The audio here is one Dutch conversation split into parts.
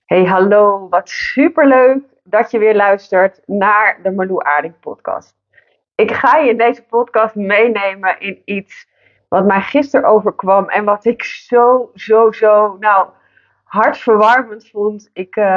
Hey, hallo. Wat superleuk dat je weer luistert naar de Marlou Aarding podcast. Ik ga je in deze podcast meenemen in iets wat mij gisteren overkwam en wat ik zo hartverwarmend vond.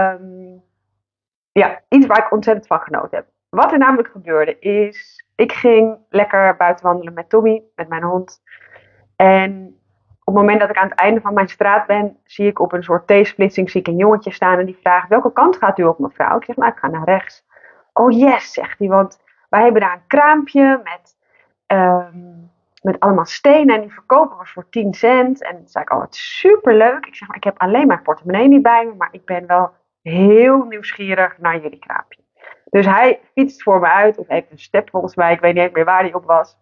Ja, iets waar ik ontzettend van genoten heb. Wat er namelijk gebeurde is, ik ging lekker buiten wandelen met Tommy, met mijn hond. En op het moment dat ik aan het einde van mijn straat ben, zie ik op een soort T-splitsing zie ik een jongetje staan en die vraagt: welke kant gaat u op, mevrouw? Ik zeg: nou, ik ga naar rechts. Oh yes, zegt hij, want wij hebben daar een kraampje ehm, met allemaal stenen en die verkopen we voor 10 cent. En toen zei ik: oh, wat superleuk. Ik zeg: maar ik heb alleen mijn portemonnee niet bij me, maar ik ben wel heel nieuwsgierig naar jullie kraampje. Dus hij fietst voor me uit, of heeft een step volgens mij, ik weet niet meer waar hij op was.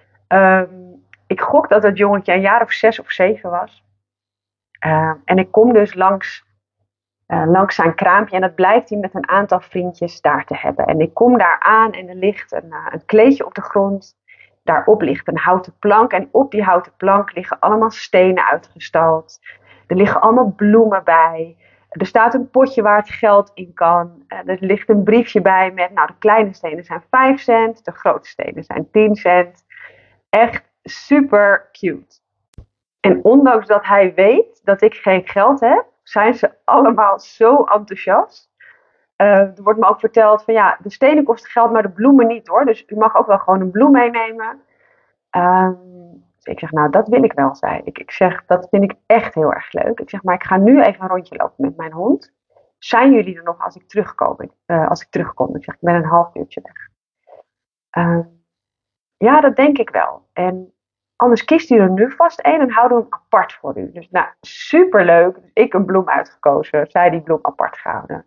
Ik gok dat het jongetje een jaar of 6 of 7 was. En ik kom dus langs zijn kraampje en dat blijkt hij met een aantal vriendjes daar te hebben. En ik kom daar aan en er ligt een kleedje op de grond. Daarop ligt een houten plank en op die houten plank liggen allemaal stenen uitgestald. Er liggen allemaal bloemen bij. Er staat een potje waar het geld in kan. Er ligt een briefje bij met, nou, de kleine stenen zijn 5 cent, de grote stenen zijn 10 cent. Echt super cute. En ondanks dat hij weet dat ik geen geld heb, zijn ze allemaal zo enthousiast. Er wordt me ook verteld van ja, de stenen kosten geld, maar de bloemen niet hoor. Dus u mag ook wel gewoon een bloem meenemen. Dus ik zeg, nou, dat wil ik wel, zei ik. Ik zeg, dat vind ik echt heel erg leuk. Ik zeg, maar ik ga nu even een rondje lopen met mijn hond. Zijn jullie er nog als ik terugkom? Ik zeg, ik ben een half uurtje weg. Uh, Ja, dat denk ik wel. En anders kiest u er nu vast één en houden we hem apart voor u. Dus nou, superleuk. Dus ik een bloem uitgekozen, zij die bloem apart gehouden.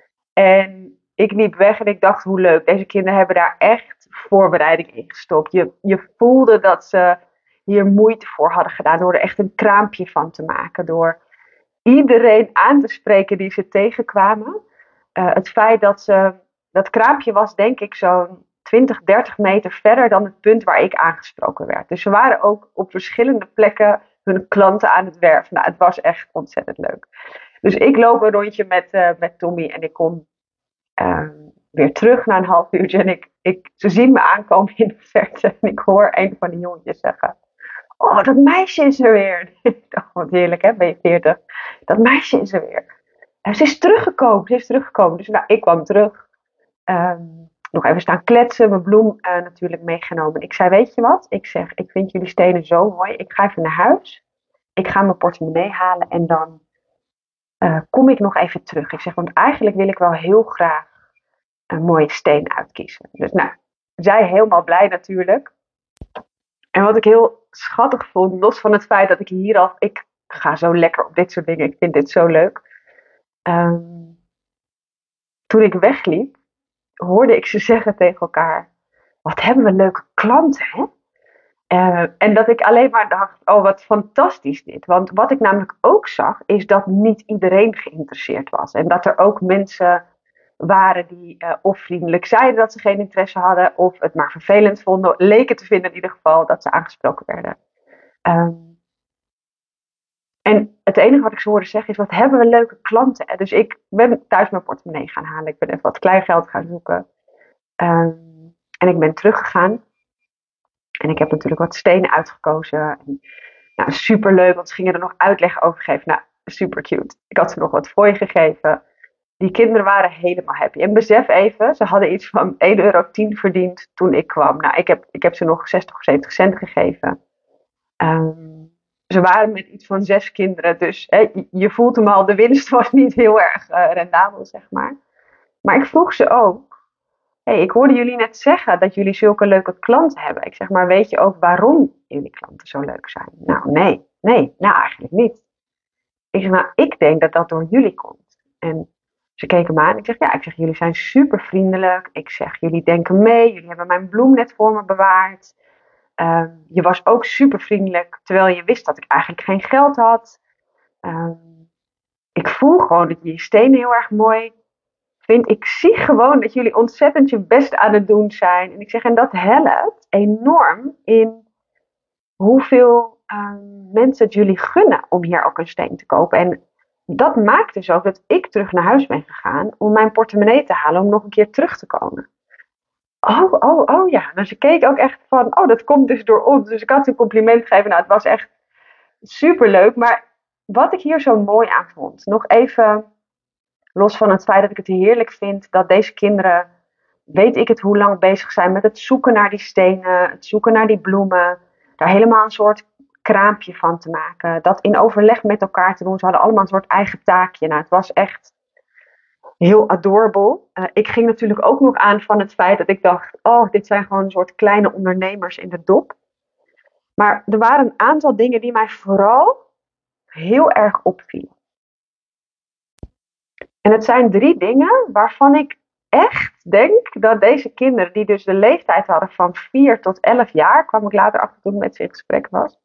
En ik liep weg en ik dacht, hoe leuk. Deze kinderen hebben daar echt voorbereiding in gestopt. Je voelde dat ze hier moeite voor hadden gedaan door er echt een kraampje van te maken. Door iedereen aan te spreken die ze tegenkwamen. Het feit dat kraampje was denk ik zo'n 20, 30 meter verder dan het punt waar ik aangesproken werd. Dus ze waren ook op verschillende plekken hun klanten aan het werven. Nou, het was echt ontzettend leuk. Dus ik loop een rondje met Tommy en ik kom uh, weer terug na een half uurtje. En ze zien me aankomen in de verte en ik hoor een van de jongetjes zeggen: oh, dat meisje is er weer. Ik dacht, wat heerlijk hè, ben je 40. Dat meisje is er weer. Ze is teruggekomen. Dus nou, ik kwam terug. Nog even staan kletsen, mijn bloem natuurlijk meegenomen. Ik zei, weet je wat? Ik zeg, ik vind jullie stenen zo mooi. Ik ga even naar huis. Ik ga mijn portemonnee halen en dan kom ik nog even terug. Ik zeg, want eigenlijk wil ik wel heel graag een mooie steen uitkiezen. Dus nou, zij helemaal blij natuurlijk. En wat ik heel schattig vond, los van het feit dat ik ga zo lekker op dit soort dingen. Ik vind dit zo leuk. Toen ik wegliep, hoorde ik ze zeggen tegen elkaar: wat hebben we leuke klanten, hè? En dat ik alleen maar dacht: oh, wat fantastisch dit. Want wat ik namelijk ook zag, is dat niet iedereen geïnteresseerd was. En dat er ook mensen waren die of vriendelijk zeiden dat ze geen interesse hadden, of het maar vervelend vonden, leken te vinden in ieder geval dat ze aangesproken werden. En het enige wat ik ze hoorde zeggen is: wat hebben we leuke klanten. Dus ik ben thuis mijn portemonnee gaan halen. Ik ben even wat kleingeld gaan zoeken. En ik ben teruggegaan. En ik heb natuurlijk wat stenen uitgekozen. En, nou, super leuk, want ze gingen er nog uitleg over geven. Nou, super cute. Ik had ze nog wat fooi gegeven. Die kinderen waren helemaal happy. En besef even, ze hadden iets van 1,10 € verdiend toen ik kwam. Nou, ik heb ze nog 60 of 70 cent gegeven. Ze waren met iets van 6 kinderen. Dus je voelt hem al, de winst was niet heel erg rendabel, zeg maar. Maar ik vroeg ze ook: hey, ik hoorde jullie net zeggen dat jullie zulke leuke klanten hebben. Ik zeg, maar weet je ook waarom jullie klanten zo leuk zijn? Nou, nee, nou eigenlijk niet. Ik zeg, nou, ik denk dat dat door jullie komt. En ze keken me aan. Ik zeg, jullie zijn super vriendelijk. Ik zeg, jullie denken mee. Jullie hebben mijn bloem net voor me bewaard. Je was ook super vriendelijk, terwijl je wist dat ik eigenlijk geen geld had. Ik voel gewoon dat je je stenen heel erg mooi vindt. Ik zie gewoon dat jullie ontzettend je best aan het doen zijn. En ik zeg, en dat helpt enorm in hoeveel mensen het jullie gunnen om hier ook een steen te kopen. En dat maakte dus ook dat ik terug naar huis ben gegaan om mijn portemonnee te halen om nog een keer terug te komen. Oh ja. Nou, ze keek ook echt van, dat komt dus door ons. Dus ik had ze een compliment gegeven. Nou, het was echt superleuk. Maar wat ik hier zo mooi aan vond, nog even los van het feit dat ik het heerlijk vind dat deze kinderen, weet ik het hoe lang, bezig zijn met het zoeken naar die stenen, het zoeken naar die bloemen. Daar helemaal een soort kraampje van te maken. Dat in overleg met elkaar te doen. Ze hadden allemaal een soort eigen taakje. Nou, het was echt heel adorable. Ik ging natuurlijk ook nog aan van het feit dat ik dacht, dit zijn gewoon een soort kleine ondernemers in de dop. Maar er waren een aantal dingen die mij vooral heel erg opvielen. En het zijn 3 dingen waarvan ik echt denk dat deze kinderen, die dus de leeftijd hadden van 4 tot 11 jaar, kwam ik later achter toen ik met ze in gesprek was.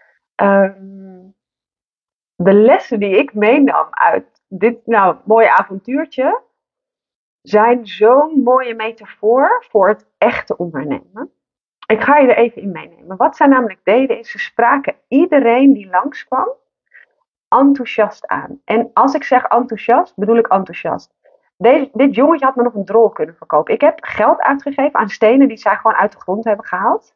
De lessen die ik meenam uit dit mooie avontuurtje zijn zo'n mooie metafoor voor het echte ondernemen. Ik ga je er even in meenemen. Wat zij namelijk deden is, ze spraken iedereen die langskwam enthousiast aan. En als ik zeg enthousiast, bedoel ik enthousiast. Dit jongetje had me nog een drol kunnen verkopen. Ik heb geld uitgegeven aan stenen die zij gewoon uit de grond hebben gehaald.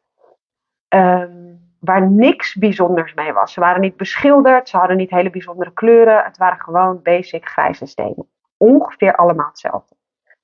Waar niks bijzonders mee was. Ze waren niet beschilderd, ze hadden niet hele bijzondere kleuren. Het waren gewoon basic grijze stenen. Ongeveer allemaal hetzelfde.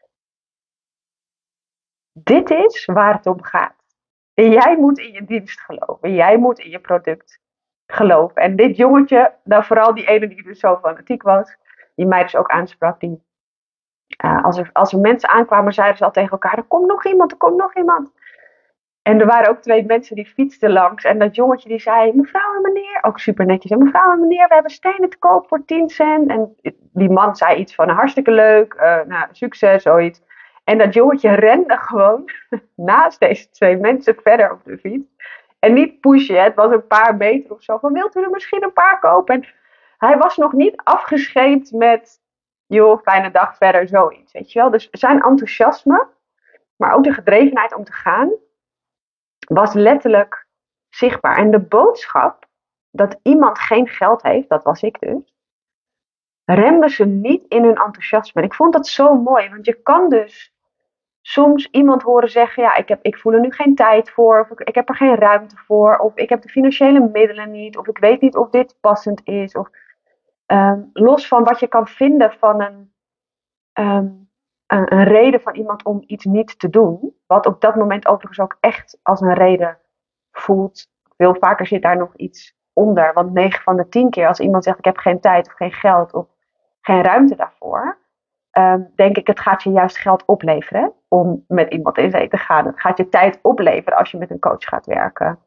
Dit is waar het om gaat. En jij moet in je dienst geloven. Jij moet in je product geloven. En dit jongetje, nou vooral die ene die dus zo fanatiek was, die mij dus ook aansprak, die als er mensen aankwamen, zeiden ze al tegen elkaar, er komt nog iemand, er komt nog iemand. En er waren ook 2 mensen die fietsten langs. En dat jongetje die zei, mevrouw en meneer, ook super netjes, mevrouw en meneer, we hebben stenen te koop voor 10 cent. En die man zei iets van, hartstikke leuk, succes, zoiets. En dat jongetje rende gewoon naast deze 2 mensen verder op de fiets. En niet pushen, het was een paar meter of zo. Van, wilt u er misschien een paar kopen? En hij was nog niet afgescheept met, joh, fijne dag verder, zoiets. Weet je wel? Dus zijn enthousiasme, maar ook de gedrevenheid om te gaan, was letterlijk zichtbaar. En de boodschap dat iemand geen geld heeft, dat was ik dus, remden ze niet in hun enthousiasme. En ik vond dat zo mooi, want je kan dus soms iemand horen zeggen, ja, ik voel er nu geen tijd voor, of ik heb er geen ruimte voor, of ik heb de financiële middelen niet, of ik weet niet of dit passend is. Of, los van wat je kan vinden van een reden van iemand om iets niet te doen, wat op dat moment overigens ook echt als een reden voelt. Veel vaker zit daar nog iets onder, want 9 van de 10 keer als iemand zegt, ik heb geen tijd of geen geld of geen ruimte daarvoor, denk ik, het gaat je juist geld opleveren om met iemand in zee te gaan. Het gaat je tijd opleveren als je met een coach gaat werken.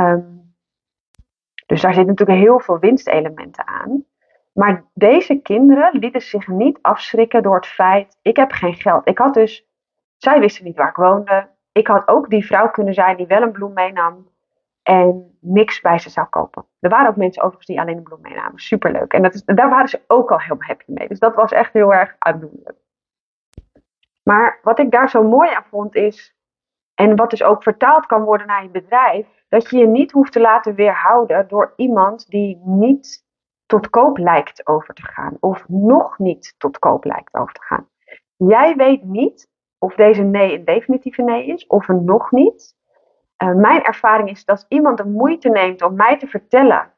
Dus daar zit natuurlijk heel veel winstelementen aan. Maar deze kinderen lieten zich niet afschrikken door het feit, ik heb geen geld. Zij wisten niet waar ik woonde. Ik had ook die vrouw kunnen zijn die wel een bloem meenam en niks bij ze zou kopen. Er waren ook mensen overigens die alleen een bloem meenamen. Superleuk. En daar waren ze ook al heel happy mee. Dus dat was echt heel erg aandoenlijk. Maar wat ik daar zo mooi aan vond is, en wat dus ook vertaald kan worden naar je bedrijf, dat je je niet hoeft te laten weerhouden door iemand die niet tot koop lijkt over te gaan. Of nog niet tot koop lijkt over te gaan. Jij weet niet of deze nee een definitieve nee is, of een nog niet. Mijn ervaring is dat als iemand de moeite neemt om mij te vertellen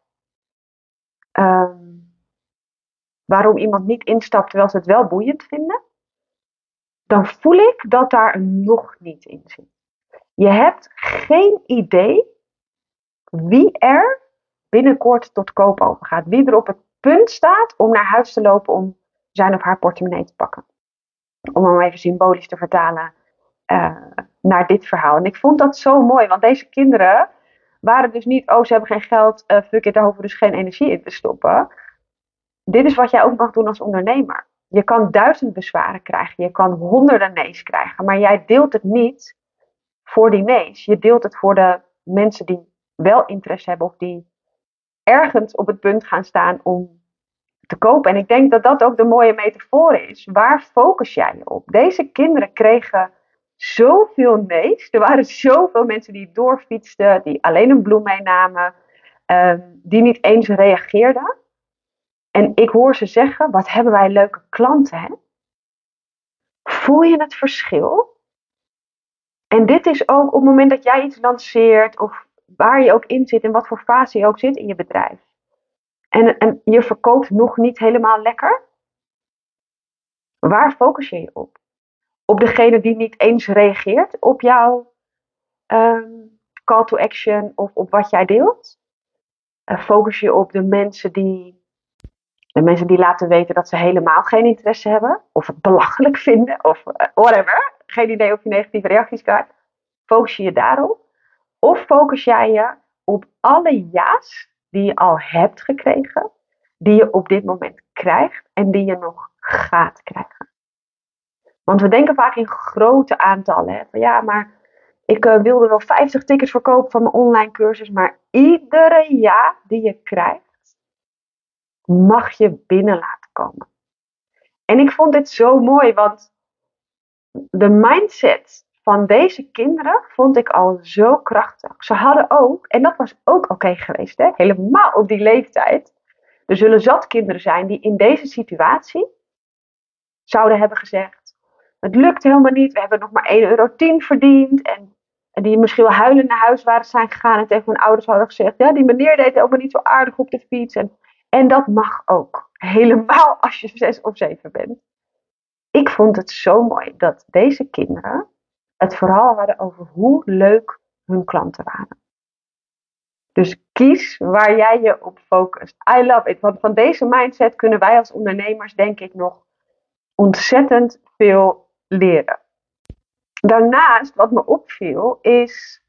waarom iemand niet instapt terwijl ze het wel boeiend vinden, dan voel ik dat daar een nog niet in zit. Je hebt geen idee wie er binnenkort tot koop overgaat. Wie er op het punt staat om naar huis te lopen om zijn of haar portemonnee te pakken. Om hem even symbolisch te vertalen naar dit verhaal. En ik vond dat zo mooi, want deze kinderen waren dus niet, ze hebben geen geld, fuck it, daar hoeven we dus geen energie in te stoppen. Dit is wat jij ook mag doen als ondernemer. Je kan 1000 bezwaren krijgen, je kan honderden nee's krijgen, maar jij deelt het niet voor die nee's. Je deelt het voor de mensen die wel interesse hebben of die ergens op het punt gaan staan om te kopen. En ik denk dat dat ook de mooie metafoor is. Waar focus jij je op? Deze kinderen kregen zoveel nee's. Er waren zoveel mensen die doorfietsten, die alleen een bloem meenamen, die niet eens reageerden. En ik hoor ze zeggen, wat hebben wij leuke klanten, hè? Voel je het verschil? En dit is ook op het moment dat jij iets lanceert, of waar je ook in zit, in wat voor fase je ook zit in je bedrijf. En je verkoopt nog niet helemaal lekker. Waar focus je je op? Op degene die niet eens reageert op jouw call to action of op wat jij deelt? Focus je op de mensen die laten weten dat ze helemaal geen interesse hebben, of het belachelijk vinden, of whatever. Geen idee of je negatieve reacties krijgt. Focus je daarop? Of focus jij je op alle ja's die je al hebt gekregen, die je op dit moment krijgt en die je nog gaat krijgen? Want we denken vaak in grote aantallen. Hè? Van ja, maar ik wilde wel 50 tickets verkopen van mijn online cursus, maar iedere ja die je krijgt, mag je binnen laten komen. En ik vond dit zo mooi, want de mindset van deze kinderen vond ik al zo krachtig. Ze hadden ook, en dat was ook oké geweest, hè? Helemaal op die leeftijd. Er zullen zat kinderen zijn die in deze situatie zouden hebben gezegd: het lukt helemaal niet, we hebben nog maar 1,10 € verdiend. En die misschien wel huilend naar huis waren zijn gegaan en tegen mijn ouders hadden gezegd: ja, die meneer deed helemaal niet zo aardig op de fiets. En dat mag ook. Helemaal als je 6 of 7 bent. Ik vond het zo mooi dat deze kinderen het vooral hadden over hoe leuk hun klanten waren. Dus kies waar jij je op focust. I love it. Want van deze mindset kunnen wij als ondernemers denk ik nog ontzettend veel leren. Daarnaast, wat me opviel, is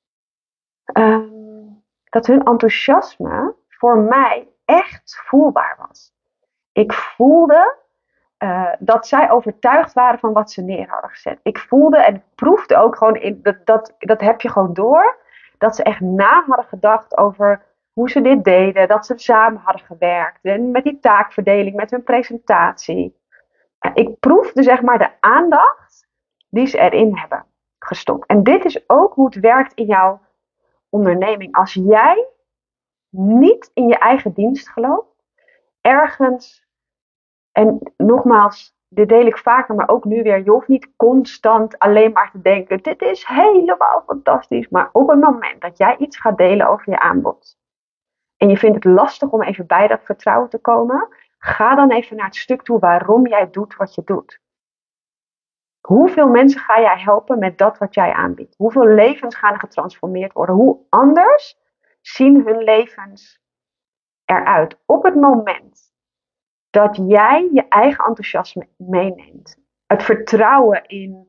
dat hun enthousiasme voor mij echt voelbaar was. Ik voelde dat zij overtuigd waren van wat ze neer hadden gezet. Ik voelde en proefde ook gewoon, dat heb je gewoon door, dat ze echt na hadden gedacht over hoe ze dit deden, dat ze samen hadden gewerkt en met die taakverdeling, met hun presentatie. Ik proefde zeg maar de aandacht die ze erin hebben gestopt. En dit is ook hoe het werkt in jouw onderneming. Als jij niet in je eigen dienst gelooft, ergens, en nogmaals, dit deel ik vaker, maar ook nu weer, je hoeft niet constant alleen maar te denken, dit is helemaal fantastisch. Maar op het moment dat jij iets gaat delen over je aanbod, en je vindt het lastig om even bij dat vertrouwen te komen, ga dan even naar het stuk toe waarom jij doet wat je doet. Hoeveel mensen ga jij helpen met dat wat jij aanbiedt? Hoeveel levens gaan er getransformeerd worden? Hoe anders zien hun levens eruit? Op het moment dat jij je eigen enthousiasme meeneemt, het vertrouwen in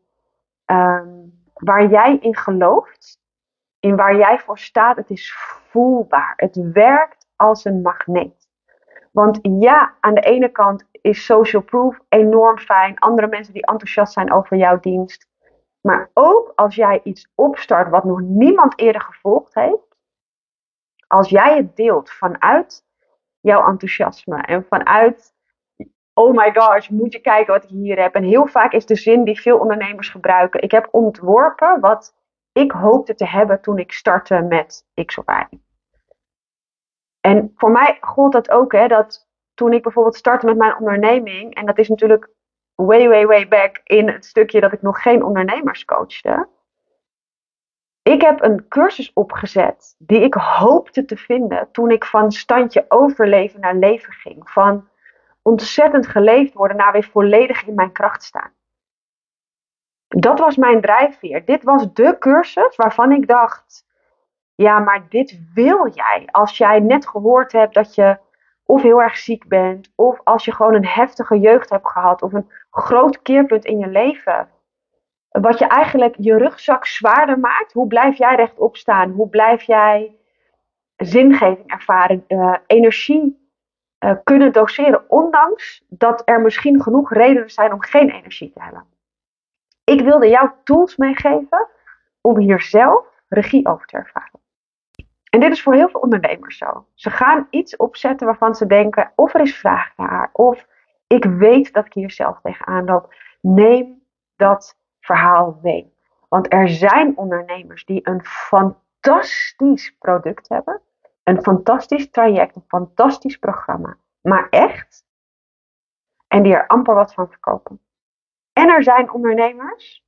waar jij in gelooft, in waar jij voor staat, het is voelbaar. Het werkt als een magneet. Want ja, aan de ene kant is social proof enorm fijn. Andere mensen die enthousiast zijn over jouw dienst. Maar ook als jij iets opstart wat nog niemand eerder gevolgd heeft. Als jij het deelt vanuit jouw enthousiasme en vanuit, oh my gosh, moet je kijken wat ik hier heb. En heel vaak is de zin die veel ondernemers gebruiken: ik heb ontworpen wat ik hoopte te hebben toen ik startte met X of Y. En voor mij gold dat ook, hè, dat toen ik bijvoorbeeld startte met mijn onderneming, en dat is natuurlijk way back in het stukje dat ik nog geen ondernemers coachte. Ik heb een cursus opgezet die ik hoopte te vinden toen ik van standje overleven naar leven ging. Van ontzettend geleefd worden naar weer volledig in mijn kracht staan. Dat was mijn drijfveer. Dit was de cursus waarvan ik dacht, ja, maar dit wil jij. Als jij net gehoord hebt dat je of heel erg ziek bent, of als je gewoon een heftige jeugd hebt gehad, of een groot keerpunt in je leven, wat je eigenlijk je rugzak zwaarder maakt. Hoe blijf jij rechtop staan? Hoe blijf jij zingeving ervaren, energie kunnen doseren, ondanks dat er misschien genoeg redenen zijn om geen energie te hebben? Ik wilde jou tools meegeven om hier zelf regie over te ervaren. En dit is voor heel veel ondernemers zo. Ze gaan iets opzetten waarvan ze denken, of er is vraag naar, of ik weet dat ik hier zelf tegenaan loop. Neem dat verhaal mee. Want er zijn ondernemers die een fantastisch product hebben, een fantastisch traject, een fantastisch programma, maar echt. En die er amper wat van verkopen. En er zijn ondernemers.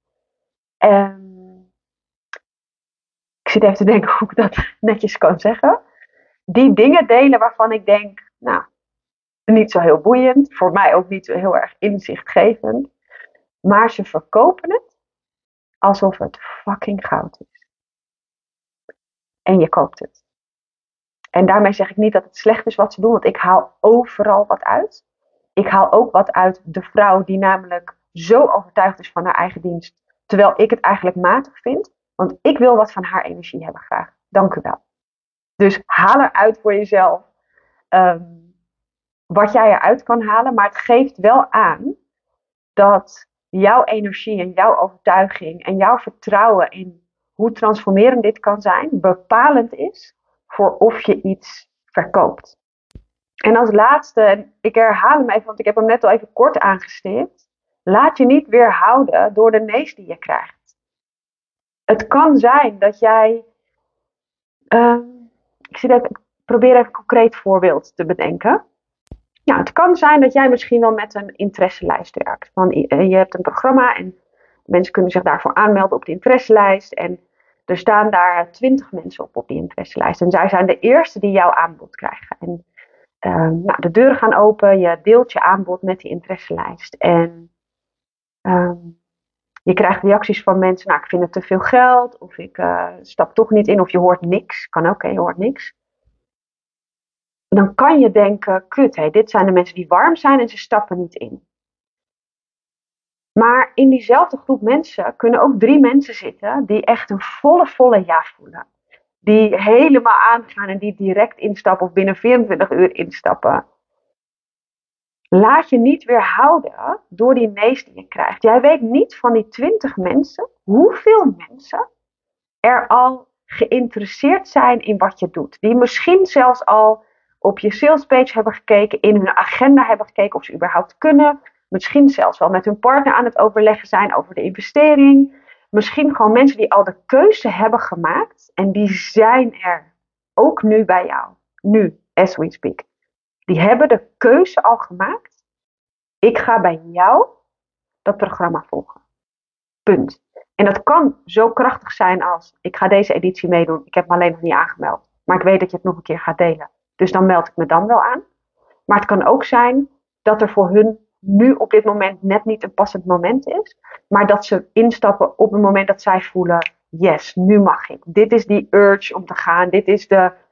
Ik zit even te denken hoe ik dat netjes kan zeggen. Die dingen delen waarvan ik denk, nou, niet zo heel boeiend. Voor mij ook niet zo heel erg inzichtgevend. Maar ze verkopen het alsof het fucking goud is. En je koopt het. En daarmee zeg ik niet dat het slecht is wat ze doen, want ik haal overal wat uit. Ik haal ook wat uit de vrouw die namelijk zo overtuigd is van haar eigen dienst, terwijl ik het eigenlijk matig vind, want ik wil wat van haar energie hebben graag. Dank u wel. Dus haal eruit voor jezelf wat jij eruit kan halen, maar het geeft wel aan dat jouw energie en jouw overtuiging en jouw vertrouwen in hoe transformerend dit kan zijn, bepalend is voor of je iets verkoopt. En als laatste, en ik herhaal hem even, want ik heb hem net al even kort aangestipt. Laat je niet weerhouden door de nee's die je krijgt. Het kan zijn dat jij... ik probeer even een concreet voorbeeld te bedenken. Nou, het kan zijn dat jij misschien wel met een interesselijst werkt. Je hebt een programma en mensen kunnen zich daarvoor aanmelden op de interesselijst. En er staan daar 20 mensen op die interesselijst. En zij zijn de eerste die jouw aanbod krijgen. En de deuren gaan open, je deelt je aanbod met die interesselijst. En je krijgt reacties van mensen, nou ik vind het te veel geld, of ik stap toch niet in, of je hoort niks. Kan ook, je hoort niks. Dan kan je denken, kut, dit zijn de mensen die warm zijn en ze stappen niet in. Maar in diezelfde groep mensen kunnen ook 3 mensen zitten die echt een volle ja voelen. Die helemaal aangaan en die direct instappen of binnen 24 uur instappen. Laat je niet weerhouden door die nee's die je krijgt. Jij weet niet van die 20 mensen hoeveel mensen er al geïnteresseerd zijn in wat je doet. Die misschien zelfs al op je salespage hebben gekeken, in hun agenda hebben gekeken of ze überhaupt kunnen. Misschien zelfs wel met hun partner aan het overleggen zijn over de investering. Misschien gewoon mensen die al de keuze hebben gemaakt en die zijn er ook nu bij jou. Nu, as we speak. Die hebben de keuze al gemaakt. Ik ga bij jou dat programma volgen. Punt. En dat kan zo krachtig zijn als, ik ga deze editie meedoen. Ik heb me alleen nog niet aangemeld. Maar ik weet dat je het nog een keer gaat delen. Dus dan meld ik me dan wel aan. Maar het kan ook zijn dat er voor hun nu op dit moment net niet een passend moment is. Maar dat ze instappen op het moment dat zij voelen, yes, nu mag ik. Dit is die urge om te gaan. Dit is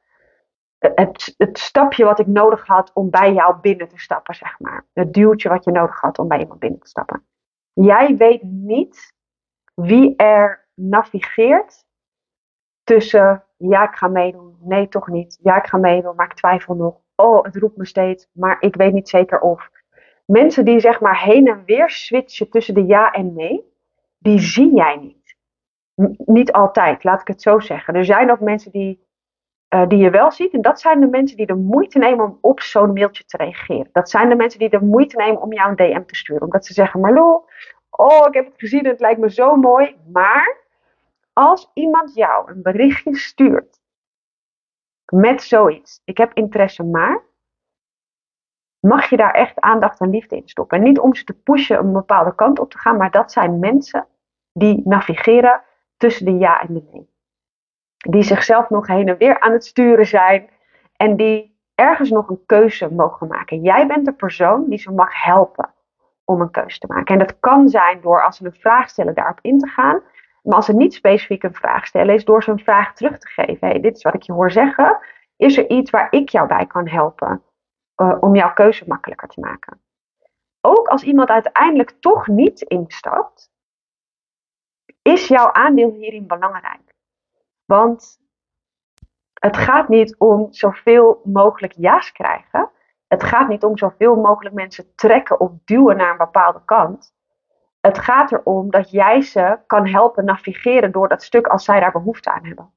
het stapje wat ik nodig had om bij jou binnen te stappen, zeg maar. Het duwtje wat je nodig had om bij iemand binnen te stappen. Jij weet niet wie er navigeert tussen, ja, ik ga meedoen, nee, toch niet. Ja, ik ga meedoen, maar ik twijfel nog. Oh, het roept me steeds, maar ik weet niet zeker of. Mensen die zeg maar heen en weer switchen tussen de ja en nee, die zie jij niet. Niet altijd, laat ik het zo zeggen. Er zijn ook mensen die je wel ziet. En dat zijn de mensen die de moeite nemen om op zo'n mailtje te reageren. Dat zijn de mensen die de moeite nemen om jou een DM te sturen. Omdat ze zeggen, Marlo, oh, ik heb het gezien en het lijkt me zo mooi. Maar als iemand jou een berichtje stuurt met zoiets, ik heb interesse maar, mag je daar echt aandacht en liefde in stoppen. En niet om ze te pushen om een bepaalde kant op te gaan, maar dat zijn mensen die navigeren tussen de ja en de nee. Die zichzelf nog heen en weer aan het sturen zijn. En die ergens nog een keuze mogen maken. Jij bent de persoon die ze mag helpen om een keuze te maken. En dat kan zijn door als ze een vraag stellen daarop in te gaan. Maar als ze niet specifiek een vraag stellen is door ze een vraag terug te geven. Hey, dit is wat ik je hoor zeggen. Is er iets waar ik jou bij kan helpen om jouw keuze makkelijker te maken? Ook als iemand uiteindelijk toch niet instapt, is jouw aandeel hierin belangrijk. Want het gaat niet om zoveel mogelijk ja's krijgen. Het gaat niet om zoveel mogelijk mensen trekken of duwen naar een bepaalde kant. Het gaat erom dat jij ze kan helpen navigeren door dat stuk als zij daar behoefte aan hebben.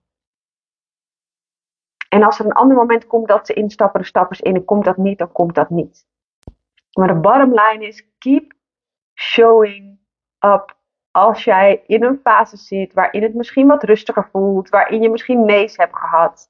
En als er een ander moment komt dat ze instappen, de stappers in en komt dat niet, dan komt dat niet. Maar de bottom line is, keep showing up. Als jij in een fase zit waarin het misschien wat rustiger voelt, waarin je misschien nee's hebt gehad,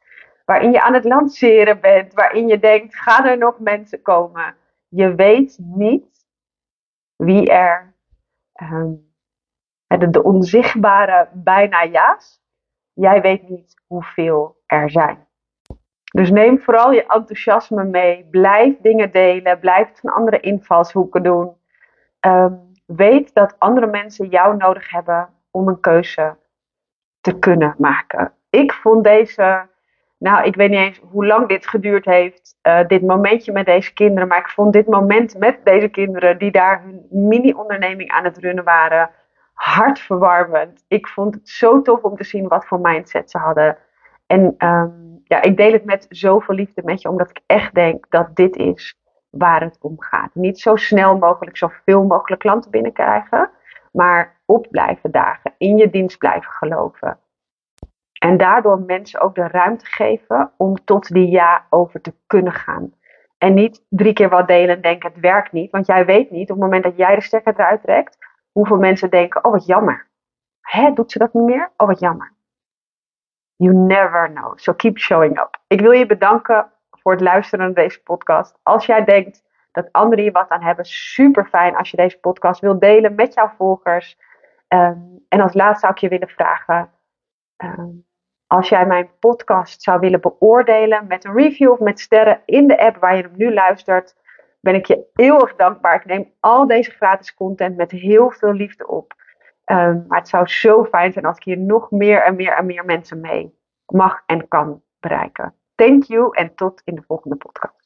waarin je aan het lanceren bent, waarin je denkt, gaan er nog mensen komen? Je weet niet wie er ehm, de onzichtbare bijna ja's. Jij weet niet hoeveel er zijn. Dus neem vooral je enthousiasme mee. Blijf dingen delen. Blijf het van andere invalshoeken doen. Weet dat andere mensen jou nodig hebben om een keuze te kunnen maken. Ik vond deze, nou ik weet niet eens hoe lang dit geduurd heeft, dit momentje met deze kinderen, maar ik vond dit moment met deze kinderen die daar hun mini-onderneming aan het runnen waren, hartverwarmend. Ik vond het zo tof om te zien wat voor mindset ze hadden. En ja, ik deel het met zoveel liefde met je, omdat ik echt denk dat dit is waar het om gaat. Niet zo snel mogelijk zoveel mogelijk klanten binnenkrijgen, maar op blijven dagen, in je dienst blijven geloven. En daardoor mensen ook de ruimte geven om tot die ja over te kunnen gaan. En niet 3 keer wat delen en denken het werkt niet. Want jij weet niet op het moment dat jij de stekker eruit trekt, hoeveel mensen denken, oh wat jammer. Hè, doet ze dat niet meer? Oh wat jammer. You never know. So keep showing up. Ik wil je bedanken voor het luisteren naar deze podcast. Als jij denkt dat anderen hier wat aan hebben, super fijn als je deze podcast wilt delen met jouw volgers. En als laatste zou ik je willen vragen, als jij mijn podcast zou willen beoordelen met een review of met sterren in de app waar je hem nu luistert, ben ik je heel erg dankbaar. Ik neem al deze gratis content met heel veel liefde op. Maar het zou zo fijn zijn als ik hier nog meer en meer en meer mensen mee mag en kan bereiken. Thank you en tot in de volgende podcast.